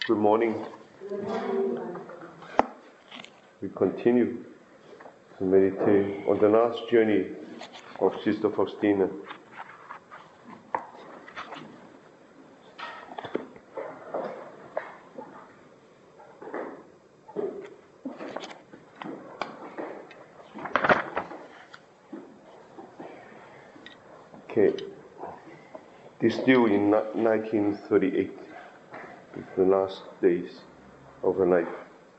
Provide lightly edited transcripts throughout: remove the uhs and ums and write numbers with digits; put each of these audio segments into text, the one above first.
Good morning. We continue to meditate on the last journey of Sister Faustina. Okay, this is still in 1938. It's the last days of her life.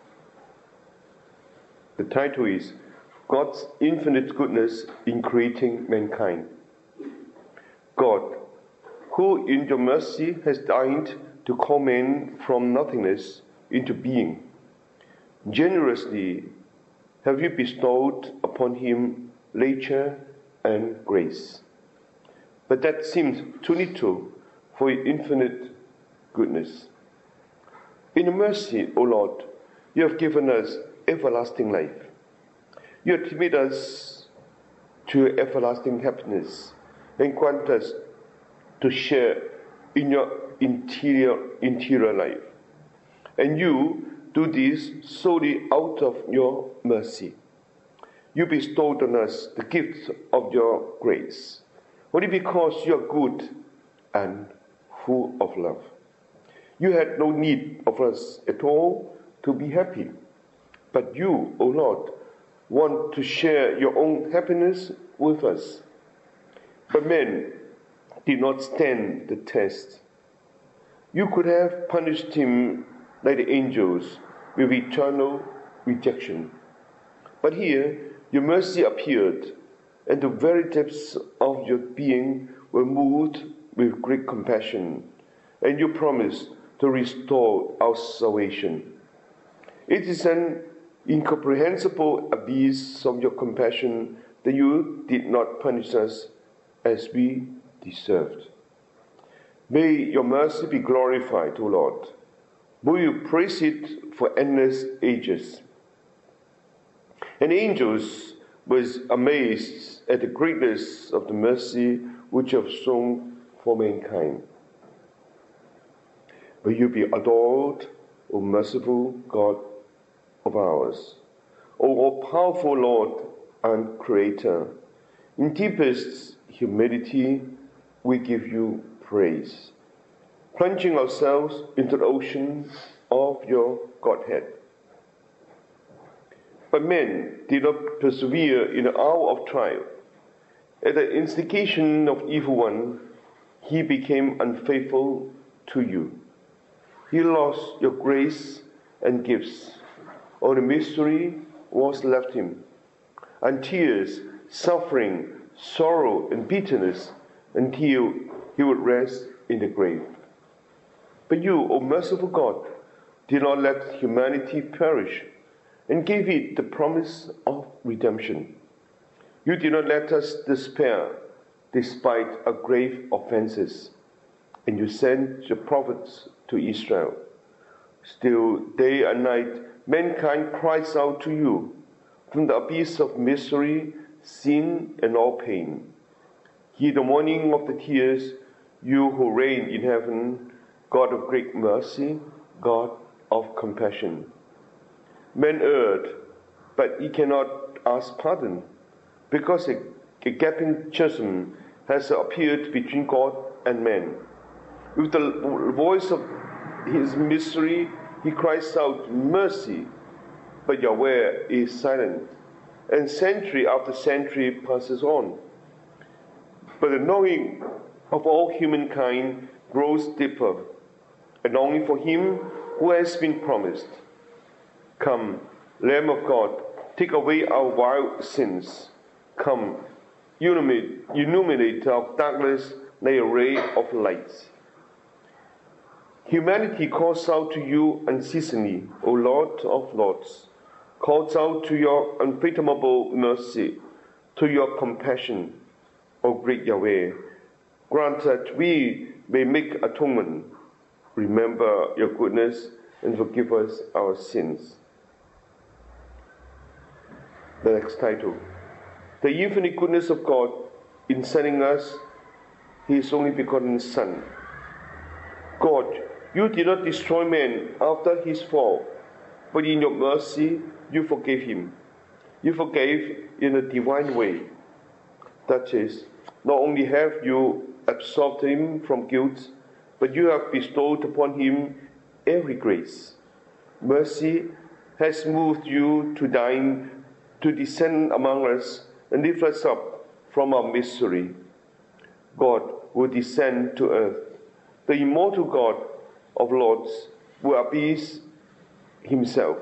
The title is God's Infinite Goodness in Creating Mankind. God, who in your mercy has deigned to call man from nothingness into being, generously have you bestowed upon him nature and grace. But that seems too little for your infinite goodness. In your mercy, O Lord, you have given us everlasting life. You admit us to your everlasting happiness and grant us to share in your interior life. And you do this solely out of your mercy. You bestowed on us the gift of your grace, only because you are good and full of love. You had no need of us at all to be happy. But you, O Lord, want to share your own happiness with us. But men did not stand the test. You could have punished him like the angels with eternal rejection. But here, your mercy appeared, and the very depths of your being were moved with great compassion, and you promised to restore our salvation. It is an incomprehensible abyss of your compassion that you did not punish us as we deserved. May your mercy be glorified, O Lord. May you praise it for endless ages. And angels was amazed at the greatness of the mercy which you have shown for mankind. May you be adored, O merciful God of ours, O all-powerful Lord and Creator. In deepest humility, we give you praise, plunging ourselves into the ocean of your Godhead. But men did not persevere in the hour of trial. At the instigation of evil one, he became unfaithful to you. He lost your grace and gifts. All the mystery was left him, and tears, suffering, sorrow, and bitterness until he would rest in the grave. But you, O merciful God, did not let humanity perish, and gave it the promise of redemption. You did not let us despair despite our grave offenses, and you sent your prophets to Israel. Still, day and night, mankind cries out to you from the abyss of misery, sin, and all pain. Hear the mourning of the tears, you who reign in heaven, God of great mercy, God of compassion. Men erred, but he cannot ask pardon, because a gaping chasm has appeared between God and man. With the voice of his misery, he cries out, mercy, but Yahweh is silent, and century after century passes on. But the knowing of all humankind grows deeper, and only for him who has been promised. Come, Lamb of God, take away our vile sins. Come, illuminate our darkness like a ray of light. Humanity calls out to you unceasingly, O Lord of Lords, calls out to your unfathomable mercy, to your compassion, O great Yahweh. Grant that we may make atonement, remember your goodness, and forgive us our sins. The next title, The Infinite Goodness of God in sending us His only begotten Son. God, You did not destroy man after his fall, but in your mercy you forgave him. You forgave in a divine way. That is, not only have you absolved him from guilt, but you have bestowed upon him every grace. Mercy has moved you to descend among us and lift us up from our misery. God will descend to earth. The immortal God of lords will abase himself.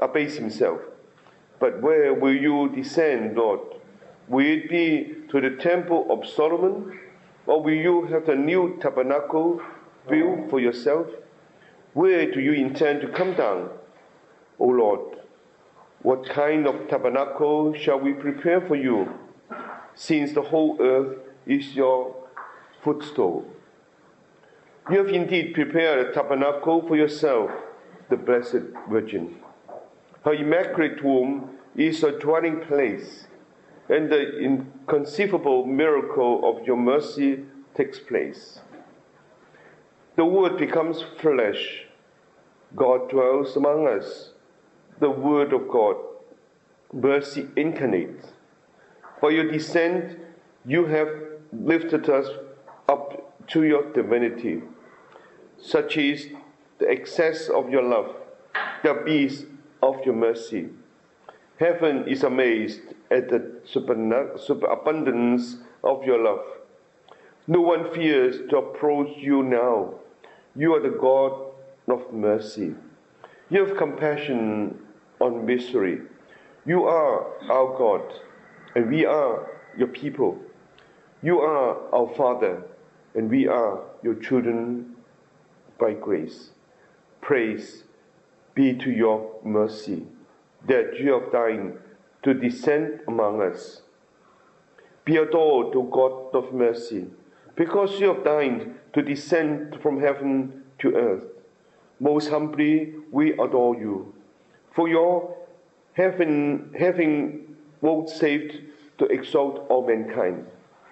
But where will you descend, Lord? Will it be to the temple of Solomon? Or will you have a new tabernacle built for yourself? Where do you intend to come down, O Lord? What kind of tabernacle shall we prepare for you, since the whole earth is your footstool? You have indeed prepared a tabernacle for yourself, the Blessed Virgin. Her immaculate womb is a dwelling place, and the inconceivable miracle of your mercy takes place. The Word becomes flesh. God dwells among us. The Word of God, mercy incarnate. For your descent, you have lifted us up to your divinity. Such is the excess of your love, the abyss of your mercy. Heaven is amazed at the superabundance of your love. No one fears to approach you now. You are the God of mercy. You have compassion on misery. You are our God, and we are your people. You are our Father, and we are your children by grace. Praise be to your mercy, that you have deigned to descend among us. Be adored, O God of mercy, because you have deigned to descend from heaven to earth. Most humbly we adore you, for your having vouchsafed to exalt all mankind.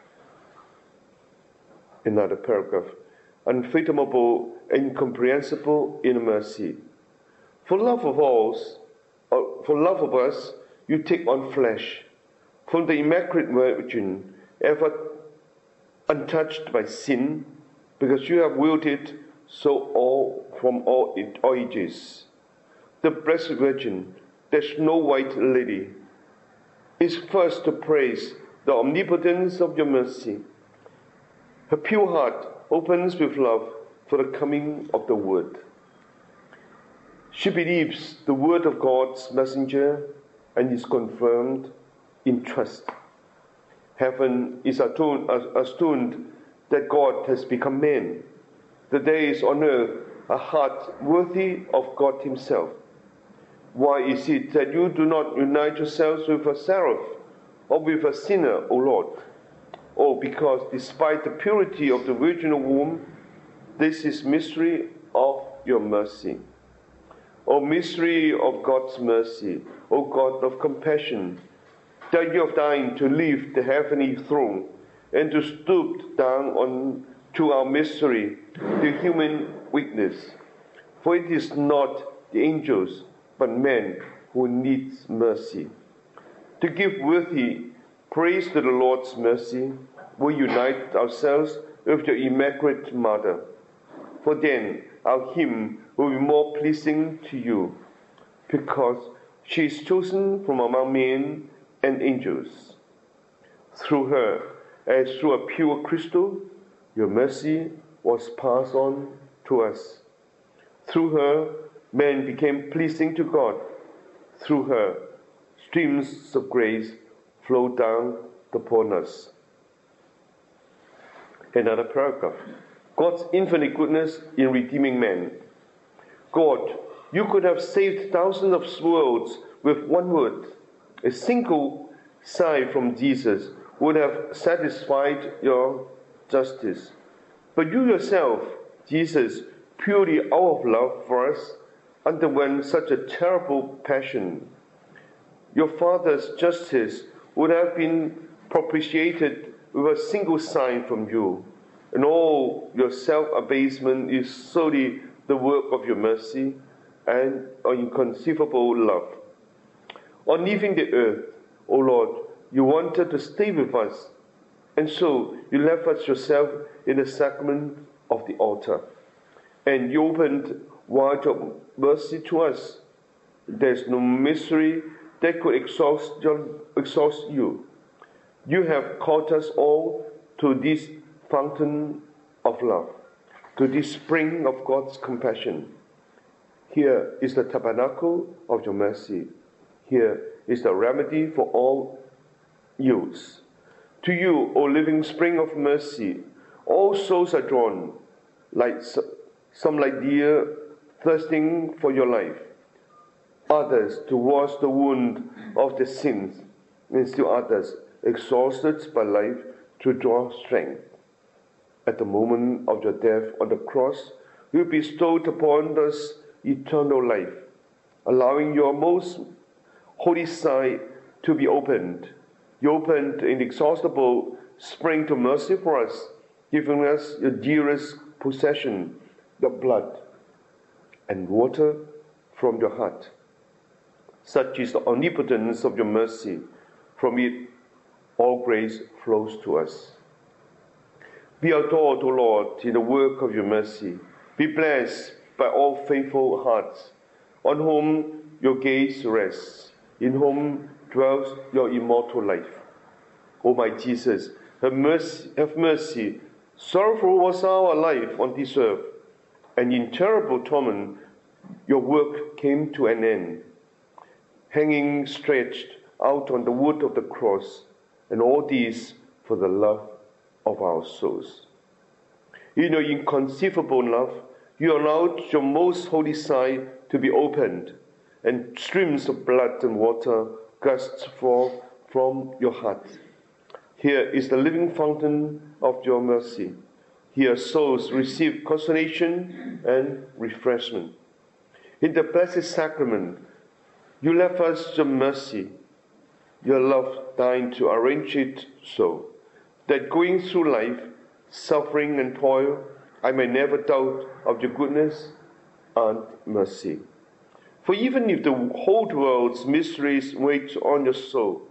Another paragraph. Unfathomable, incomprehensible in mercy. For love of us, you take on flesh. From the Immaculate Virgin, ever untouched by sin, because you have willed it so from all ages. The Blessed Virgin, that Snow White Lady, is first to praise the omnipotence of your mercy. Her pure heart opens with love for the coming of the Word. She believes the word of God's messenger and is confirmed in trust. Heaven is astounded that God has become man. The days on earth are heart worthy of God himself. Why is it that you do not unite yourselves with a seraph or with a sinner, O Lord? Oh, because despite the purity of the virginal womb, this is mystery of your mercy. O mystery of God's mercy, O God of compassion, that you have deigned to leave the heavenly throne and to stoop down to our misery, the human weakness. For it is not the angels, but men who need mercy. To give worthy praise to the Lord's mercy, we unite ourselves with your Immaculate Mother. For then our hymn will be more pleasing to you, because she is chosen from among men and angels. Through her, as through a pure crystal, your mercy was passed on to us. Through her, man became pleasing to God. Through her, streams of grace flowed down upon us. Another paragraph. God's infinite goodness in redeeming man. God, you could have saved thousands of worlds with one word. A single sigh from Jesus would have satisfied your justice. But you yourself, Jesus, purely out of love for us, underwent such a terrible passion. Your Father's justice would have been propitiated with a single sign from you, and all your self-abasement is solely the work of your mercy and your inconceivable love. On leaving the earth, O Lord, you wanted to stay with us, and so you left us yourself in the sacrament of the altar, and you opened wide your mercy to us. There is no mystery that could exhaust you. You have called us all to this fountain of love, to this spring of God's compassion. Here is the tabernacle of your mercy. Here is the remedy for all ills. To you, O living spring of mercy, all souls are drawn, some like deer thirsting for your life, others to wash the wound of their sins, and still others exhausted by life to draw strength. At the moment of your death on the cross, you bestowed upon us eternal life, allowing your most holy side to be opened. You opened an inexhaustible spring to mercy for us, giving us your dearest possession, the blood and water from your heart. Such is the omnipotence of your mercy. From it, all grace flows to us. Be adored, O Lord, in the work of your mercy. Be blessed by all faithful hearts, on whom your gaze rests, in whom dwells your immortal life. O my Jesus, have mercy. Sorrowful was our life on this earth, and in terrible torment your work came to an end. Hanging stretched out on the wood of the cross, and all this for the love of our souls. In your inconceivable love, you allowed your most holy side to be opened, and streams of blood and water gushed forth from your heart. Here is the living fountain of your mercy. Here souls receive consolation and refreshment. In the Blessed Sacrament, you left us your mercy, your love dying to arrange it so that going through life, suffering and toil, I may never doubt of your goodness and mercy. For even if the whole world's mysteries wait on your soul,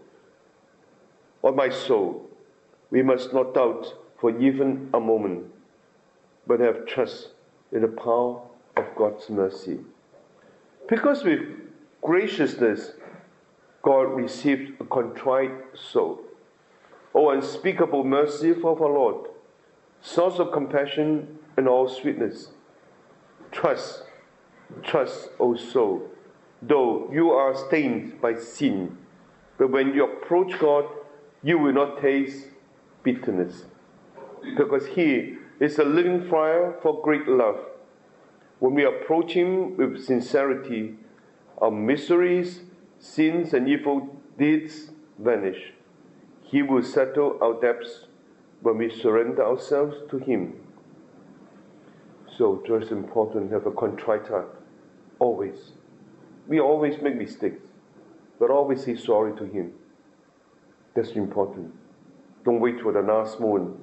on my soul, we must not doubt for even a moment, but have trust in the power of God's mercy. Because with graciousness, God received a contrite soul. O unspeakable mercy of our Lord, source of compassion and all sweetness. Trust, O soul, though you are stained by sin, but when you approach God, you will not taste bitterness, because He is a living fire for great love. When we approach Him with sincerity, our miseries, sins, and evil deeds vanish. He will settle our debts when we surrender ourselves to Him. So it's just important to have a contrite heart, always. We always make mistakes, but always say sorry to Him. That's important. Don't wait for the last moment.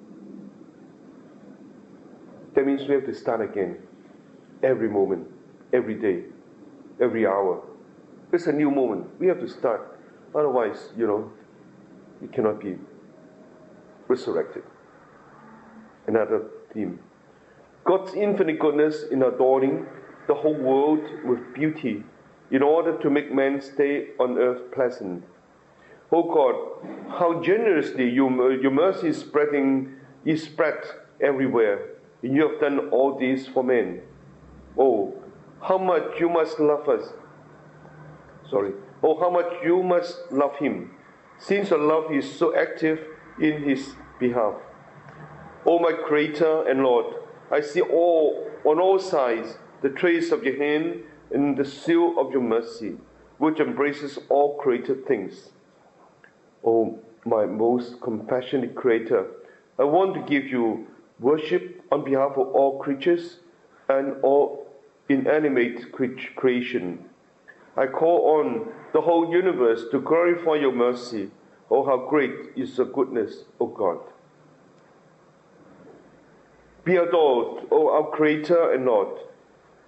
That means we have to start again. Every moment, every day, every hour. It's a new moment. We have to start. Otherwise, we cannot be resurrected. Another theme. God's infinite goodness in adorning the whole world with beauty in order to make man's stay on earth pleasant. Oh God, how generously your mercy is spread everywhere, and you have done all this for men. Oh, how much you must love us. Oh, how much you must love Him, since your love is so active in His behalf. Oh, my Creator and Lord, I see on all sides the trace of your hand and the seal of your mercy, which embraces all created things. Oh, my most compassionate Creator, I want to give you worship on behalf of all creatures and all inanimate creation. I call on the whole universe to glorify your mercy. Oh, how great is the goodness of God. Be adored, O our Creator and Lord.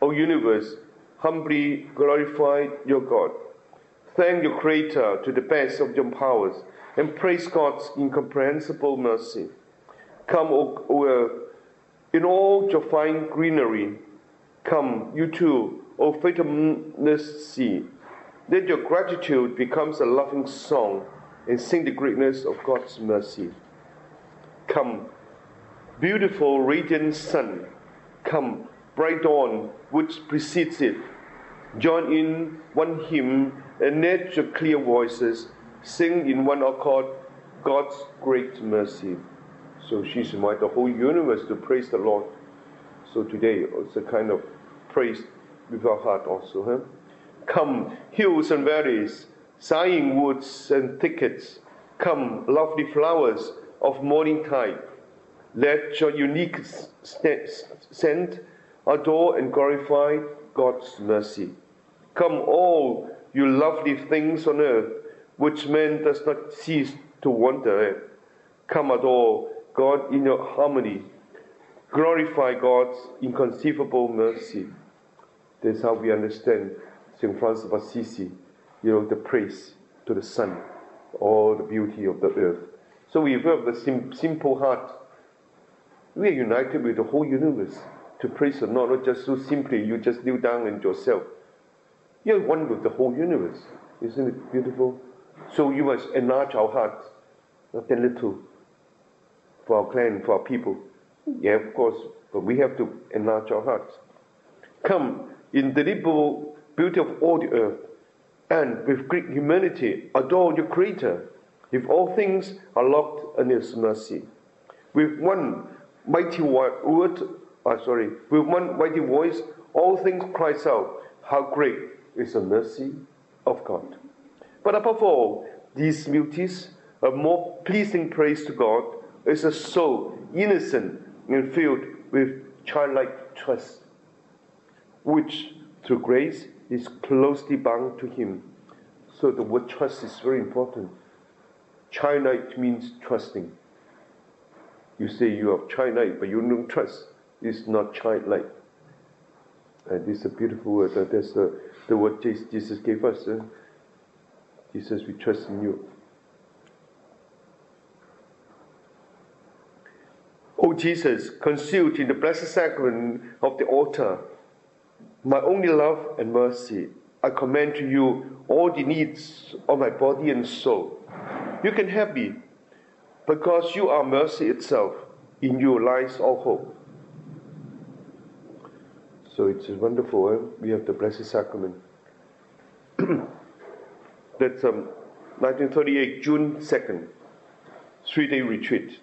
O universe, humbly glorify your God. Thank your Creator to the best of your powers, and praise God's incomprehensible mercy. Come, O earth, in all your fine greenery. Come, you too, O fathomless sea. Let your gratitude become a loving song, and sing the greatness of God's mercy. Come, beautiful radiant sun. Come, bright dawn which precedes it. Join in one hymn, and let your clear voices sing in one accord God's great mercy. So she's invited the whole universe to praise the Lord. So today it's a kind of praise with our heart also. Come, hills and valleys, sighing woods and thickets. Come, lovely flowers of morning tide. Let your unique scent adore and glorify God's mercy. Come, all you lovely things on earth, which man does not cease to wonder at. Come, adore God in your harmony. Glorify God's inconceivable mercy. That's how we understand St. Francis of Assisi, the praise to the sun, all the beauty of the earth. So we have the simple heart. We are united with the whole universe to praise the Lord, not just so simply you just kneel down and yourself. You are one with the whole universe. Isn't it beautiful? So you must enlarge our hearts, not a little, for our clan, for our people. Yeah, of course, but we have to enlarge our hearts. Come, in the liberal beauty of all the earth, and with great humility adore your Creator, if all things are locked in His mercy. With one mighty with one mighty voice, all things cries out, how great is the mercy of God. But above all these beauties, a more pleasing praise to God is a soul innocent and filled with childlike trust, which through grace is closely bound to Him. So the word trust is very important. Childlike means trusting. You say you are childlike, but you don't trust. It's not childlike. And this is a beautiful word. That's the word Jesus gave us. He says, we trust in you. O Jesus, concealed in the blessed sacrament of the altar, my only love and mercy, I commend to you all the needs of my body and soul. You can help me, because you are mercy itself. In you lies all hope. So it's wonderful. We have the Blessed Sacrament. That's 1938, June 2nd, 3-day retreat.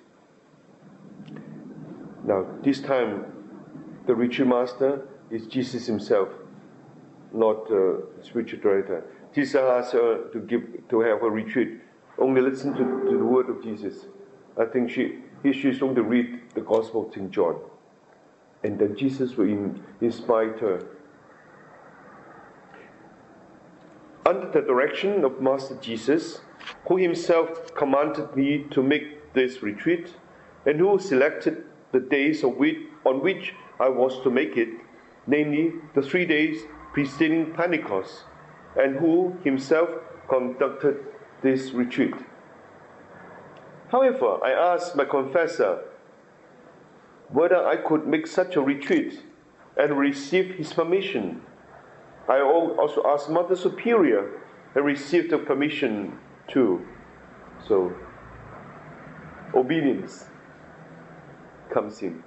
Now, this time, the retreat master is Jesus himself, not spiritual director. Jesus asked her to have a retreat. Only listen to the word of Jesus. I think she's going to read the Gospel of St. John. And then Jesus will inspire her. Under the direction of Master Jesus, who himself commanded me to make this retreat, and who selected the days on which I was to make it, namely the 3 days preceding Pentecost, and who himself conducted this retreat. However, I asked my confessor whether I could make such a retreat and receive his permission. I also asked Mother Superior and received the permission too. So, obedience comes in.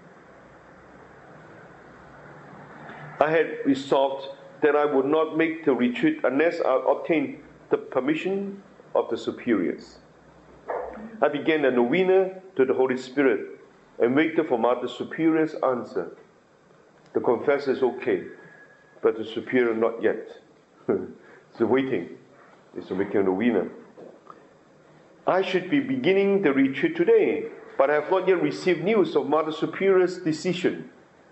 I had resolved that I would not make the retreat unless I obtained the permission of the superiors. I began a novena to the Holy Spirit and waited for Mother Superior's answer. The confessor is okay, but the superior not yet. So waiting. It's making a novena. I should be beginning the retreat today, but I have not yet received news of Mother Superior's decision.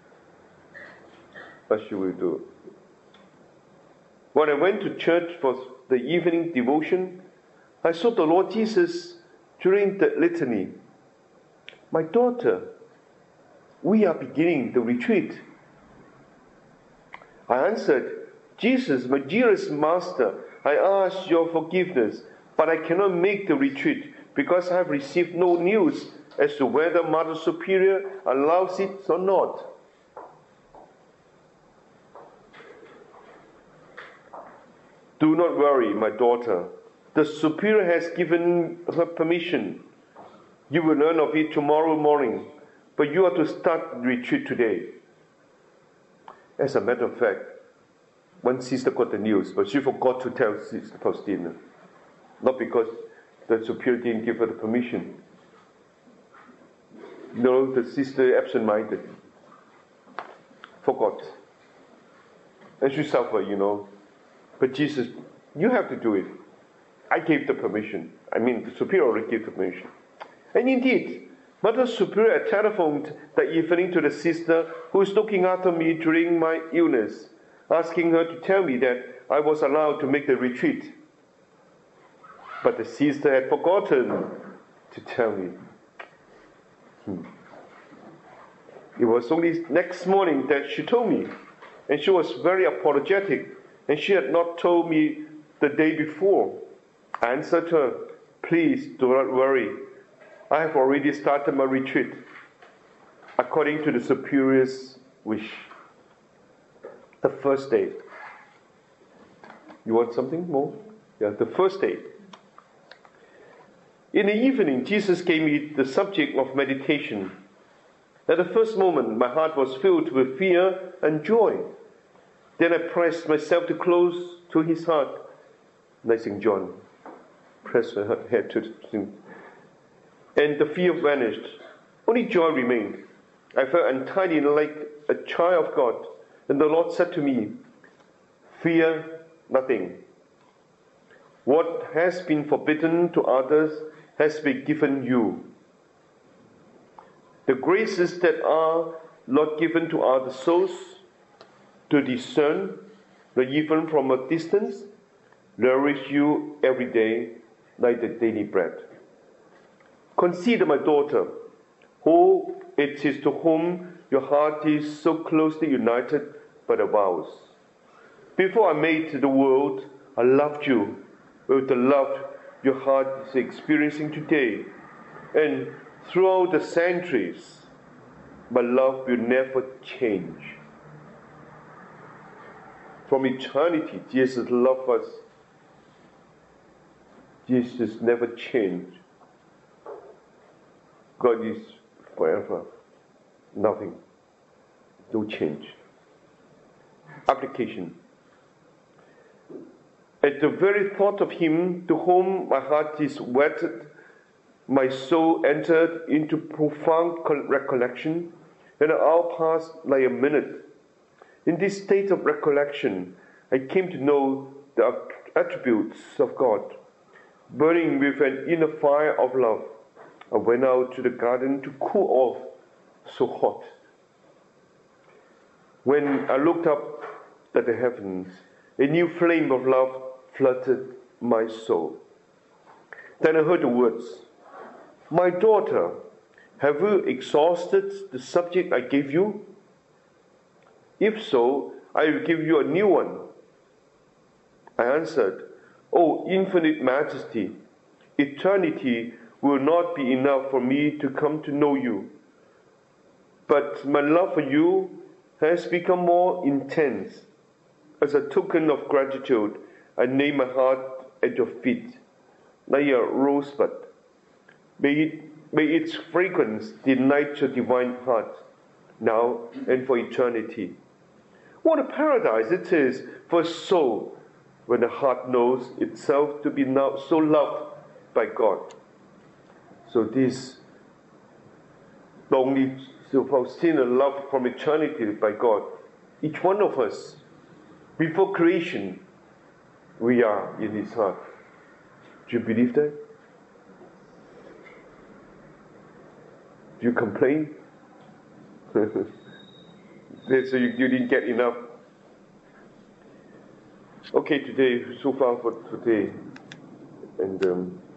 What should we do? When I went to church for the evening devotion, I saw the Lord Jesus during the litany. My daughter, we are beginning the retreat. I answered, Jesus, my dearest master, I ask your forgiveness, but I cannot make the retreat because I have received no news as to whether Mother Superior allows it or not. Do not worry, my daughter. The Superior has given her permission. You will learn of it tomorrow morning, but you are to start the retreat today. As a matter of fact, one sister got the news, but she forgot to tell Sister Faustina. Not because the Superior didn't give her the permission. No, the sister absent-minded. Forgot. And she suffered, But Jesus, you have to do it. I gave the permission. The Superior already gave the permission. And indeed, Mother Superior telephoned that evening to the sister who was looking after me during my illness, asking her to tell me that I was allowed to make the retreat. But the sister had forgotten to tell me. It was only next morning that she told me, and she was very apologetic, and she had not told me the day before. I answered her, please do not worry. I have already started my retreat according to the Superior's wish. The first day. You want something more? Yeah, the first day. In the evening, Jesus gave me the subject of meditation. At the first moment, my heart was filled with fear and joy. Then I pressed myself too close to his heart. Like St. John. Pressed my head to him. And the fear vanished. Only joy remained. I felt entirely like a child of God. And the Lord said to me, fear nothing. What has been forbidden to others has been given you. The graces that are not given to other souls to discern, not even from a distance, nourish you every day like the daily bread. Consider, my daughter, who it is to whom your heart is so closely united by the vows. Before I made the world, I loved you with the love your heart is experiencing today. And throughout the centuries, my love will never change. From eternity, Jesus loved us. Jesus never changed. God is forever. Nothing. No change. Application. At the very thought of him to whom my heart is wedded, my soul entered into profound recollection, and an hour passed like a minute. In this state of recollection, I came to know the attributes of God. Burning with an inner fire of love, I went out to the garden to cool off, so hot. When I looked up at the heavens, a new flame of love flooded my soul. Then I heard the words, my daughter, have you exhausted the subject I gave you? If so, I will give you a new one. I answered, O infinite majesty, eternity will not be enough for me to come to know you. But my love for you has become more intense. As a token of gratitude, I lay my heart at your feet, like a rosebud. May its fragrance delight your divine heart, now and for eternity. What a paradise it is for a soul when the heart knows itself to be now so loved by God. So this not only Faustina loved from eternity by God, each one of us, before creation, we are in his heart. Do you believe that? Do you complain? So you didn't get enough. Okay, today, so far for today. And